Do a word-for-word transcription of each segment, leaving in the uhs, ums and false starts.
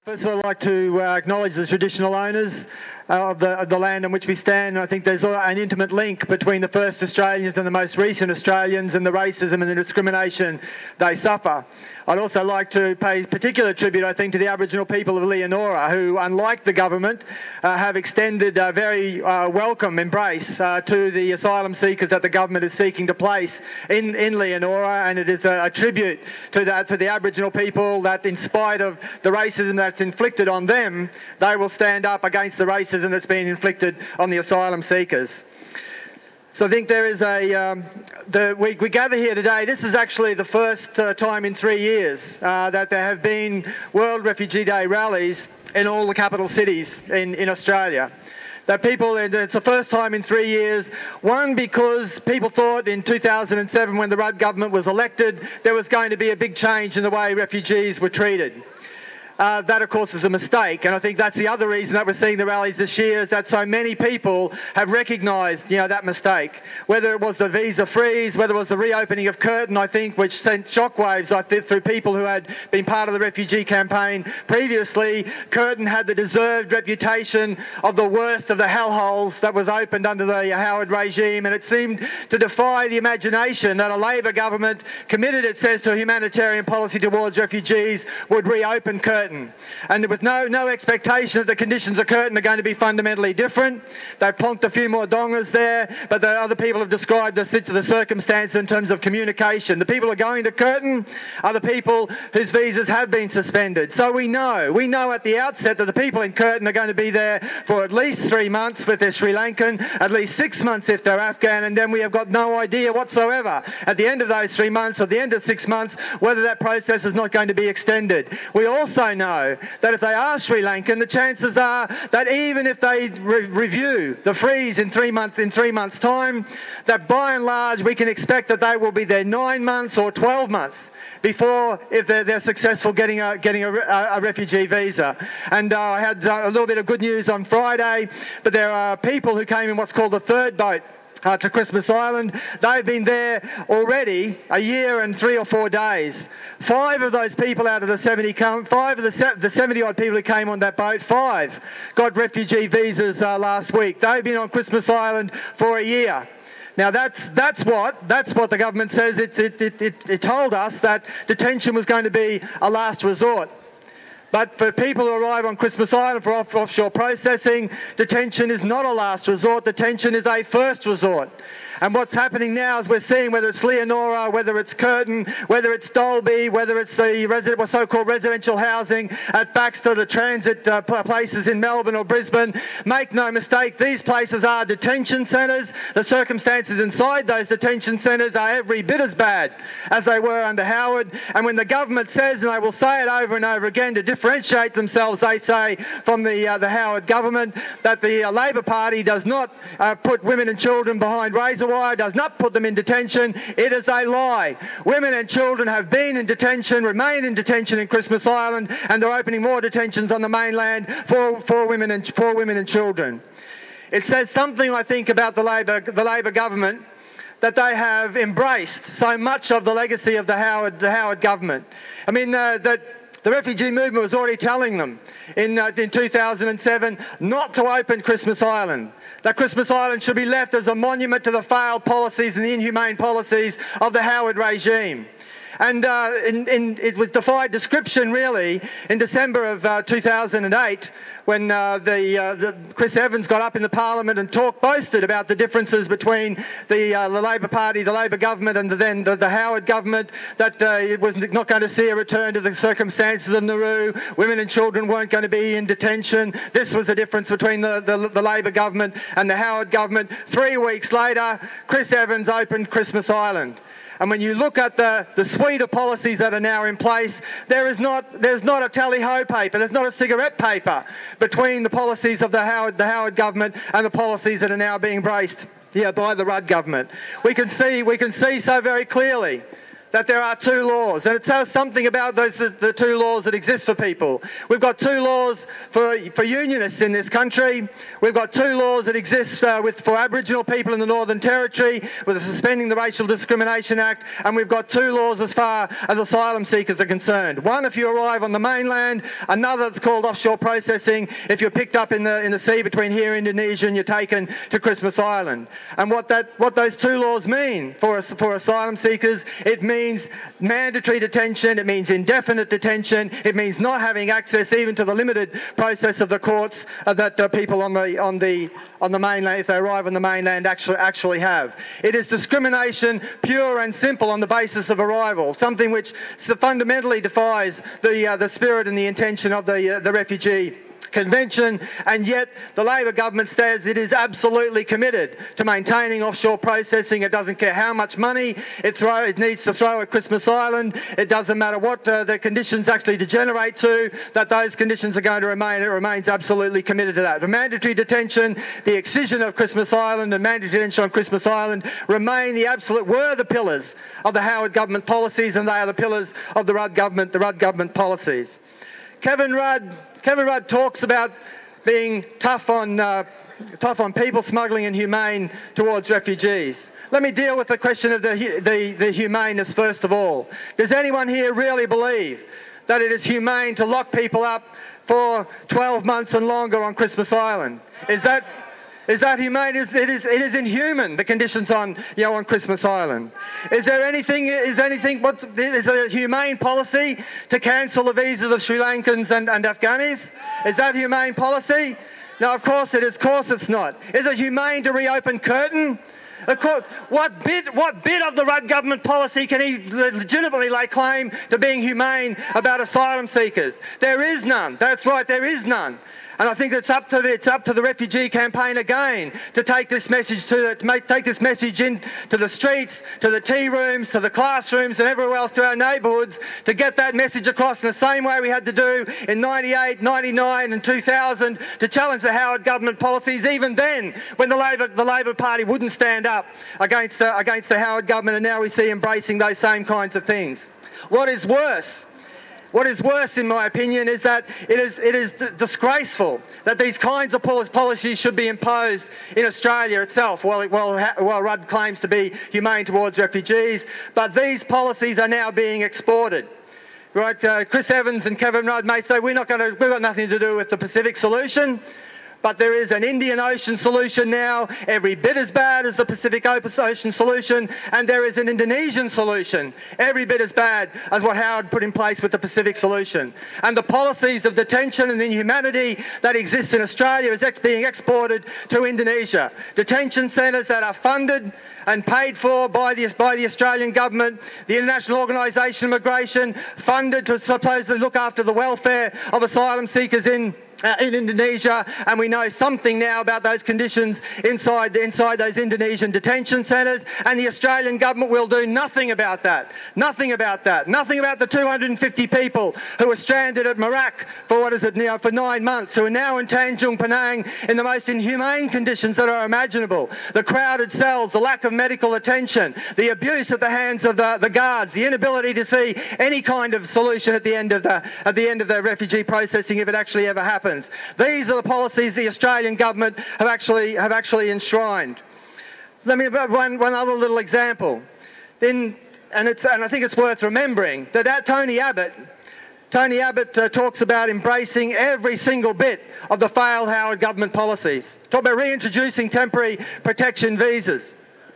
First of all, I'd like to uh, acknowledge the traditional owners uh, of, the, of the land on which we stand. I think there's an intimate link between the first Australians and the most recent Australians and the racism and the discrimination they suffer. I'd also like to pay particular tribute, I think, to the Aboriginal people of Leonora, who, unlike the government, uh, have extended a very uh, welcome embrace uh, to the asylum seekers that the government is seeking to place in, in Leonora, and it is a, a tribute to the, to the Aboriginal people that, in spite of the racism that's inflicted on them, they will stand up against the racism that's been inflicted on the asylum seekers. So I think there is a, um, the, we, we gather here today. This is actually the first uh, time in three years uh, that there have been World Refugee Day rallies in all the capital cities in, in Australia. That people, it's the first time in three years, one, because people thought in two thousand seven when the Rudd government was elected, there was going to be a big change in the way refugees were treated. Uh, that, of course, is a mistake, and I think that's the other reason that we're seeing the rallies this year, is that so many people have recognised, you know, that mistake. Whether it was the visa freeze, whether it was the reopening of Curtin, I think, which sent shockwaves, I think, through people who had been part of the refugee campaign previously. Curtin had the deserved reputation of the worst of the hellholes that was opened under the Howard regime, and it seemed to defy the imagination that a Labor government committed, it says, to a humanitarian policy towards refugees would reopen Curtin. And with no no expectation that the conditions of Curtin are going to be fundamentally different. They've plonked a few more dongers there, but the other people have described the, the circumstance in terms of communication. The people who are going to Curtin are the people whose visas have been suspended. So we know, we know at the outset that the people in Curtin are going to be there for at least three months if they're Sri Lankan, at least six months if they're Afghan, and then we have got no idea whatsoever at the end of those three months or the end of six months whether that process is not going to be extended. We also know know that if they are Sri Lankan, the chances are that even if they re- review the freeze in three months in three months' time, that by and large we can expect that they will be there nine months or twelve months before, if they're, they're successful getting a getting a, a refugee visa. And uh, I had uh, a little bit of good news on Friday, but there are people who came in what's called the third boat Uh, to Christmas Island. They've been there already a year and three or four days. Five of those people out of the seventy, come, five of the, se- the seventy odd people who came on that boat, five got refugee visas uh, last week. They've been on Christmas Island for a year. Now that's that's what that's what the government says. It it it it, it told us that detention was going to be a last resort. But for people who arrive on Christmas Island for off- offshore processing, detention is not a last resort. Detention is a first resort. And what's happening now is we're seeing, whether it's Leonora, whether it's Curtin, whether it's Dalby, whether it's the resident, or so-called residential housing at Baxter, the transit uh, places in Melbourne or Brisbane, make no mistake, these places are detention centres. The circumstances inside those detention centres are every bit as bad as they were under Howard. And when the government says, and they will say it over and over again to differentiate themselves, they say, from the uh, the Howard government, that the uh, Labor Party does not uh, put women and children behind razor wire, does not put them in detention. It is a lie. Women and children have been in detention, remain in detention in Christmas Island, and they're opening more detentions on the mainland for, for women and for women and children. It says something, I think, about the Labor the Labor government, that they have embraced so much of the legacy of the Howard the Howard government. I mean, uh, that the refugee movement was already telling them in, uh, in two thousand seven not to open Christmas Island, that Christmas Island should be left as a monument to the failed policies and the inhumane policies of the Howard regime. And uh, in, in, it was defied description, really, in December of uh, two thousand eight, when uh, the, uh, the Chris Evans got up in the Parliament and talked, boasted about the differences between the, uh, the Labor Party, the Labor government, and the, then the, the Howard government, that uh, it was not going to see a return to the circumstances of Nauru. Women and children weren't going to be in detention. This was the difference between the, the, the Labor government and the Howard government. Three weeks later, Chris Evans opened Christmas Island. And when you look at the, the suite of policies that are now in place, there is not there's not a tally-ho paper, there's not a cigarette paper between the policies of the Howard the Howard government and the policies that are now being embraced yeah, by the Rudd government. We can see we can see so very clearly that there are two laws, and it says something about those the, the two laws that exist for people. We've got two laws for for unionists in this country. We've got two laws that exist uh, with for Aboriginal people in the Northern Territory, with the Suspending the Racial Discrimination Act, and we've got two laws as far as asylum seekers are concerned. One if you arrive on the mainland, another that's called offshore processing if you're picked up in the in the sea between here and Indonesia and you're taken to Christmas Island. And what that what those two laws mean for us for asylum seekers, it means means mandatory detention, it means indefinite detention, it means not having access even to the limited process of the courts uh, that uh, people on the on the on the mainland, if they arrive on the mainland, actually actually have. It is discrimination, pure and simple, on the basis of arrival, something which fundamentally defies the uh, the spirit and the intention of the uh, the refugee Convention, and yet the Labor government says it is absolutely committed to maintaining offshore processing. It doesn't care how much money it, throw, it needs to throw at Christmas Island. It doesn't matter what uh, the conditions actually degenerate to, that those conditions are going to remain. It remains absolutely committed to that. The mandatory detention, the excision of Christmas Island and mandatory detention on Christmas Island remain the absolute, were the pillars of the Howard government policies, and they are the pillars of the Rudd government, the Rudd government policies. Kevin Rudd Kevin Rudd talks about being tough on uh, tough on people smuggling and humane towards refugees. Let me deal with the question of the, the, the humaneness first of all. Does anyone here really believe that it is humane to lock people up for twelve months and longer on Christmas Island? Is that Is that humane? It is, it is inhuman, the conditions on, you know, on Christmas Island. Is there anything, is anything, what, is there a humane policy to cancel the visas of Sri Lankans and, and Afghanis? Is that humane policy? No, of course it is. Of course it's not. Is it humane to reopen Curtin? Of course, what bit, what bit of the Rudd government policy can he legitimately lay claim to being humane about asylum seekers? There is none. That's right, there is none. And I think it's up to the, it's up to the refugee campaign again to take this message to, the, to make, take this message in to the streets, to the tea rooms, to the classrooms and everywhere else, to our neighbourhoods, to get that message across in the same way we had to do in ninety-eight, ninety-nine and two thousand to challenge the Howard government policies, even then when the Labor, the Labor Party wouldn't stand up against the, against the Howard government, and now we see embracing those same kinds of things. What is worse? What is worse, in my opinion, is that it is, it is d- disgraceful that these kinds of policies should be imposed in Australia itself, while, while, while Rudd claims to be humane towards refugees. But these policies are now being exported. Right? Uh, Chris Evans and Kevin Rudd may say, we're not going to, we've got nothing to do with the Pacific solution. But there is an Indian Ocean solution now, every bit as bad as the Pacific Ocean solution, and there is an Indonesian solution, every bit as bad as what Howard put in place with the Pacific solution. And the policies of detention and inhumanity that exist in Australia is ex- being exported to Indonesia. Detention centres that are funded and paid for by the, by the Australian government, the International Organisation of Migration, funded to supposedly look after the welfare of asylum seekers in Uh, in Indonesia, and we know something now about those conditions inside inside those Indonesian detention centres, and the Australian government will do nothing about that. Nothing about that. Nothing about the two hundred fifty people who are stranded at Merak for what is it now for nine months, who are now in Tanjung Pinang in the most inhumane conditions that are imaginable. The crowded cells, the lack of medical attention, the abuse at the hands of the, the guards, the inability to see any kind of solution at the end of the at the end of the refugee processing if it actually ever happens. These are the policies the Australian government have actually have actually enshrined. Let me give one one other little example. Then, and it's and I think it's worth remembering that at Tony Abbott, Tony Abbott uh, talks about embracing every single bit of the failed Howard government policies. Talk about reintroducing temporary protection visas,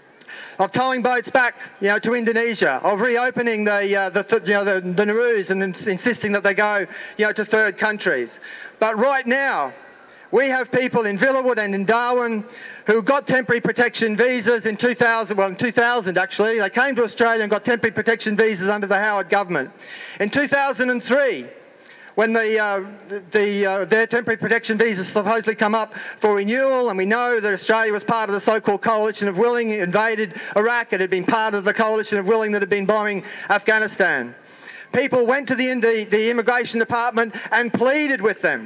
of towing boats back, you know, to Indonesia, of reopening the, uh, the you know, the, the Nauru's and ins- insisting that they go, you know, to third countries. But right now, we have people in Villawood and in Darwin who got temporary protection visas in two thousand, well in two thousand actually. They came to Australia and got temporary protection visas under the Howard government. In two thousand three, when the, uh, the, uh, their temporary protection visas supposedly come up for renewal, and we know that Australia was part of the so-called coalition of willing, invaded Iraq, it had been part of the coalition of willing that had been bombing Afghanistan. People went to the, the, the immigration department and pleaded with them,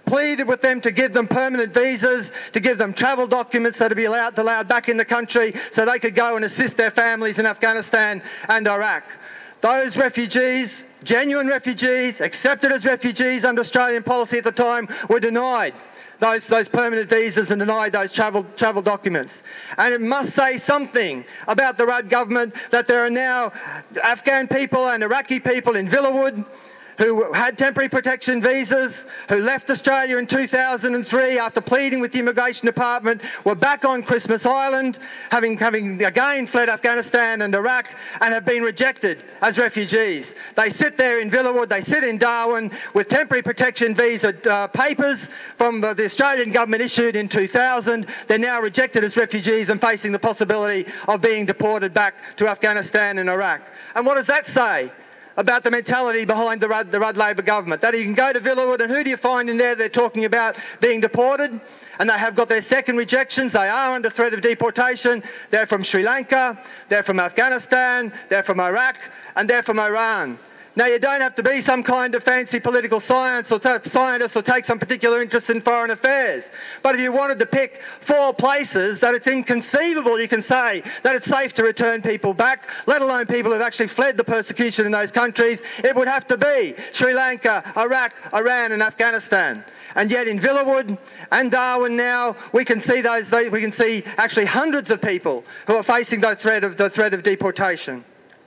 pleaded with them to give them permanent visas, to give them travel documents that would be allowed, allowed back in the country so they could go and assist their families in Afghanistan and Iraq. Those refugees, genuine refugees, accepted as refugees under Australian policy at the time, were denied those, those permanent visas and denied those travel, travel documents. And it must say something about the Rudd government that there are now Afghan people and Iraqi people in Villawood who had temporary protection visas, who left Australia in two thousand three after pleading with the Immigration Department, were back on Christmas Island, having, having again fled Afghanistan and Iraq, and have been rejected as refugees. They sit there in Villawood, they sit in Darwin with temporary protection visa uh, papers from the, the Australian government issued in two thousand. They're now rejected as refugees and facing the possibility of being deported back to Afghanistan and Iraq. And what does that say about the mentality behind the Rudd, the Rudd Labor government? That you can go to Villawood and who do you find in there? They're talking about being deported, and they have got their second rejections. They are under threat of deportation. They're from Sri Lanka, they're from Afghanistan, they're from Iraq, and they're from Iran. Now, you don't have to be some kind of fancy political science or t- scientist or take some particular interest in foreign affairs. But if you wanted to pick four places that it's inconceivable, you can say that it's safe to return people back, let alone people who've actually fled the persecution in those countries, it would have to be Sri Lanka, Iraq, Iran and Afghanistan. And yet in Villawood and Darwin now, we can see those, we can see actually hundreds of people who are facing the threat of, the threat of deportation.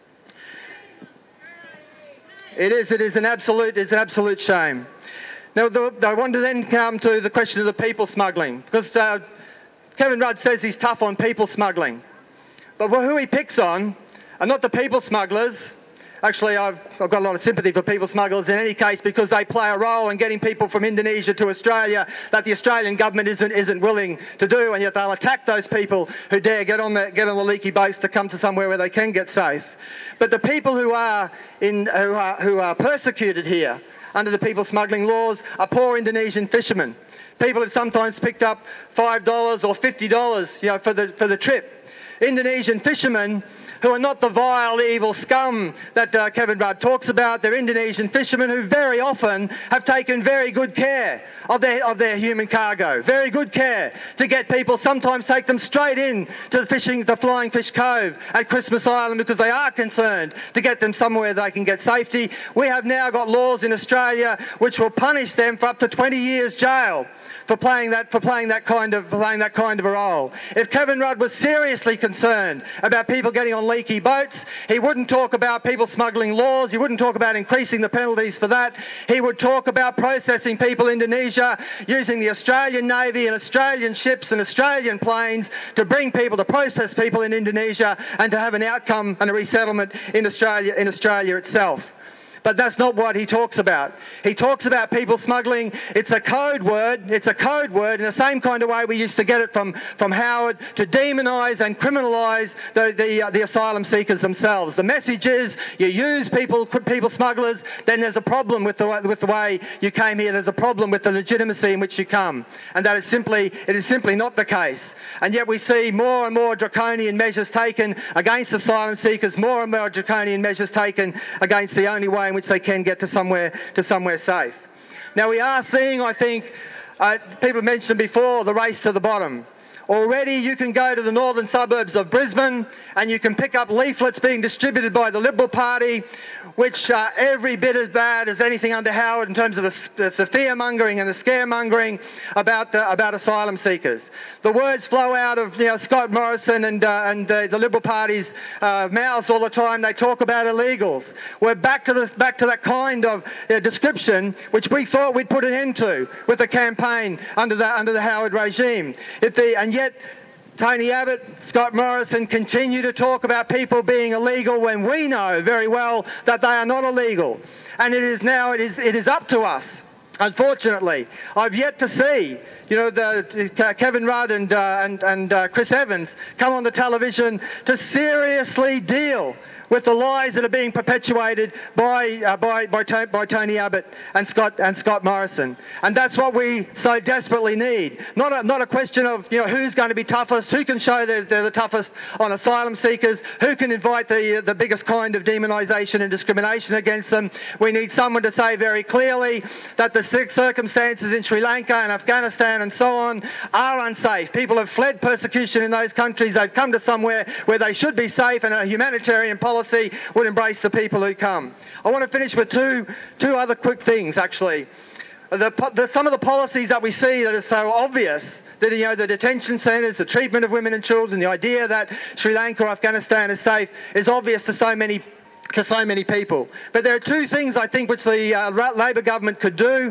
It is, it is an absolute, it's an absolute shame. Now, the, I want to then come to the question of the people smuggling, because uh, Kevin Rudd says he's tough on people smuggling. But who he picks on are not the people smugglers. Actually, I've, I've got a lot of sympathy for people smugglers in any case, because they play a role in getting people from Indonesia to Australia that the Australian government isn't, isn't willing to do, and yet they'll attack those people who dare get on the, get on the leaky boats to come to somewhere where they can get safe. But the people who are, in, who are, who are persecuted here under the people smuggling laws are poor Indonesian fishermen. People who've sometimes picked up five dollars or fifty dollars, you know, for the, for the trip. Indonesian fishermen who are not the vile, evil scum that uh, Kevin Rudd talks about. They're Indonesian fishermen who very often have taken very good care of their, of their human cargo. Very good care to get people, sometimes take them straight in to the fishing, the Flying Fish Cove at Christmas Island, because they are concerned to get them somewhere they can get safety. We have now got laws in Australia which will punish them for up to twenty years jail for playing that for playing that kind of playing that kind of a role. If Kevin Rudd was seriously concerned about people getting on leaky boats, he wouldn't talk about people smuggling laws. He wouldn't talk about increasing the penalties for that. He would talk about processing people in Indonesia using the Australian Navy and Australian ships and Australian planes to bring people, to process people in Indonesia and to have an outcome and a resettlement in Australia in Australia itself. But that's not what he talks about. He talks about people smuggling. It's a code word. It's a code word in the same kind of way we used to get it from, from Howard, to demonise and criminalise the, the, uh, the asylum seekers themselves. The message is you use people, people smugglers, then there's a problem with the, with the way you came here. There's a problem with the legitimacy in which you come. And that is simply, it is simply not the case. And yet we see more and more draconian measures taken against asylum seekers, more and more draconian measures taken against the only way in which they can get to somewhere to somewhere safe. Now we are seeing, I think, uh, people mentioned before, the race to the bottom. Already you can go to the northern suburbs of Brisbane and you can pick up leaflets being distributed by the Liberal Party, which are every bit as bad as anything under Howard in terms of the, the fear-mongering and the scaremongering about uh, about asylum seekers. The words flow out of, you know, Scott Morrison and uh, and uh, the Liberal Party's uh, mouths all the time. They talk about illegals. We're back to the back to that kind of uh, description which we thought we'd put an end to with the campaign under the under the Howard regime. If the and yet Tony Abbott, Scott Morrison continue to talk about people being illegal when we know very well that they are not illegal. And it is now, it is, it is up to us, unfortunately. I've yet to see, you know, the, uh, Kevin Rudd and, uh, and, and uh, Chris Evans come on the television to seriously deal with the lies that are being perpetuated by uh, by by, to- by Tony Abbott and Scott and Scott Morrison, and that's what we so desperately need. Not a, not a question of you know who's going to be toughest, who can show they're, they're the toughest on asylum seekers, who can invite the the biggest kind of demonisation and discrimination against them. We need someone to say very clearly that the circumstances in Sri Lanka and Afghanistan and so on are unsafe. People have fled persecution in those countries. They've come to somewhere where they should be safe, and a humanitarian policy would embrace the people who come. I want to finish with two two other quick things, actually. The, the, some of the policies that we see that are so obvious, that you know the detention centres, the treatment of women and children, the idea that Sri Lanka or Afghanistan is safe, is obvious to so many to so many people. But there are two things I think which the uh, Labor government could do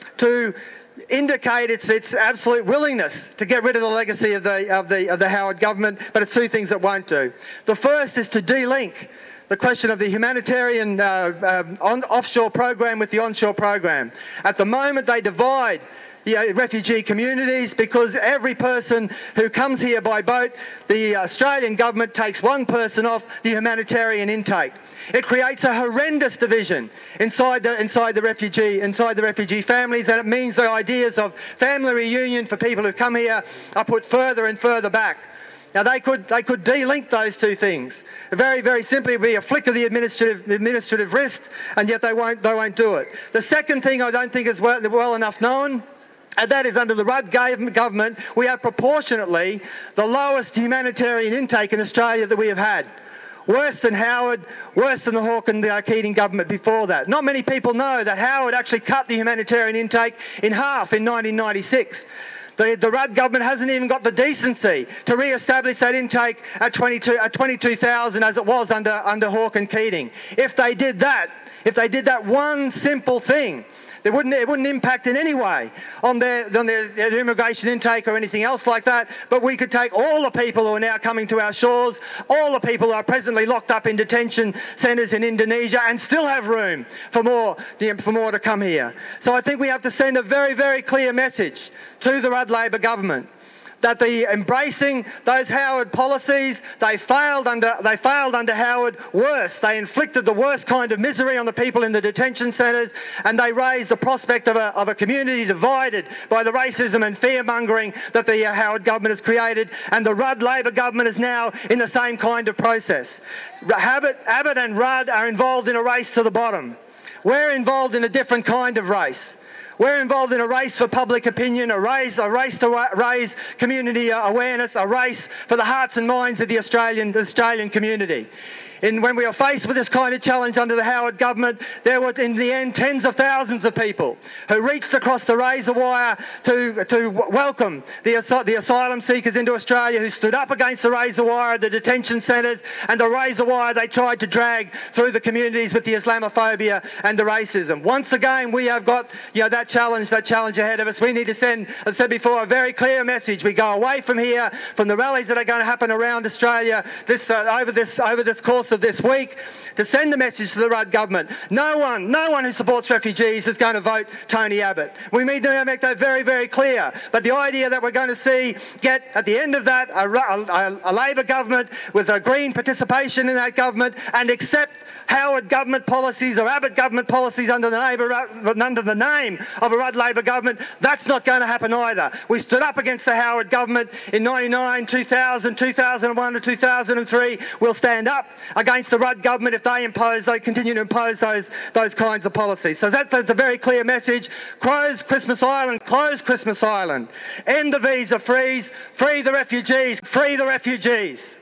to indicate its its absolute willingness to get rid of the legacy of the of the of the Howard government, but it's two things it won't do. The first is to de-link the question of the humanitarian uh, um, on, offshore program with the onshore program. At the moment, they divide the uh, refugee communities because every person who comes here by boat, the Australian government takes one person off the humanitarian intake. It creates a horrendous division inside the inside the refugee inside the refugee families, and it means the ideas of family reunion for people who come here are put further and further back. Now they could they could de-link those two things. Very very simply, it would be a flick of the administrative administrative wrist, and yet they won't they won't do it. The second thing I don't think is well, well enough known, and that is under the Rudd government, we have proportionately the lowest humanitarian intake in Australia that we have had. Worse than Howard, worse than the Hawke and the Keating government before that. Not many people know that Howard actually cut the humanitarian intake in half in nineteen ninety-six. The, the Rudd government hasn't even got the decency to re-establish that intake at twenty-two at twenty-two thousand as it was under under Hawke and Keating. If they did that, if they did that one simple thing, It wouldn't, it wouldn't impact in any way on their, on their, their immigration intake or anything else like that, but we could take all the people who are now coming to our shores, all the people who are presently locked up in detention centres in Indonesia, and still have room for more, for more to come here. So I think we have to send a very, very clear message to the Rudd Labor government that the embracing those Howard policies, they failed under they failed under Howard worse. They inflicted the worst kind of misery on the people in the detention centres, and they raised the prospect of a, of a community divided by the racism and fear-mongering that the uh, Howard government has created, and the Rudd Labor government is now in the same kind of process. Abbott, Abbott and Rudd are involved in a race to the bottom. We're involved in a different kind of race. We're involved in a race for public opinion, a race, a race to ra- raise community awareness, a race for the hearts and minds of the Australian, the Australian community. And when we were faced with this kind of challenge under the Howard government, there were in the end tens of thousands of people who reached across the razor wire to, to welcome the, the asylum seekers into Australia, who stood up against the razor wire, the detention centres, and the razor wire they tried to drag through the communities with the Islamophobia and the racism. Once again, we have got you know that challenge, that challenge ahead of us. We need to send, as I said before, a very clear message. We go away from here, from the rallies that are going to happen around Australia this uh, over this over this course of this week, to send a message to the Rudd government. No one, no one who supports refugees is going to vote Tony Abbott. We need to make that very, very clear. But the idea that we're going to see get at the end of that a, a, a Labor government with a Green participation in that government and accept Howard government policies or Abbott government policies under the, Labor, under the name of a Rudd Labor government, that's not going to happen either. We stood up against the Howard government in ninety-nine, two thousand, two thousand one to two thousand three. We'll stand up against the Rudd government if they impose, they continue to impose those those kinds of policies. So that, that's a very clear message. Close Christmas Island, close Christmas Island. End the visa freeze, free the refugees, free the refugees.